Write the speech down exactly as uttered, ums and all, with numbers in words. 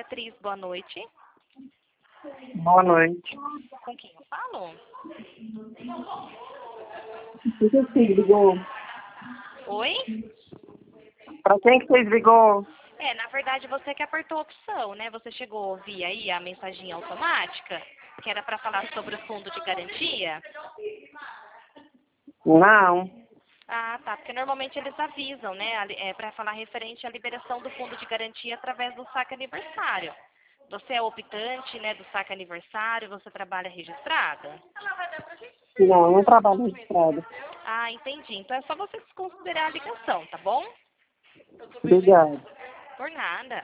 Beatriz, boa noite. Boa noite. Com quem eu falo? Por que você ligou? Oi? Para quem que você ligou? É, na verdade você que apertou a opção, né? Você chegou a ouvir aí a mensagem automática, que era para falar sobre o fundo de garantia? Não. Ah, tá, porque normalmente eles avisam, né? a li- É para falar referente à liberação do fundo de garantia através do saque aniversário. Você é optante, né, do saque aniversário, você trabalha registrada? Não, não trabalho registrado. Ah, entendi. Então é só você desconsiderar a ligação, tá bom? Obrigado. Por nada.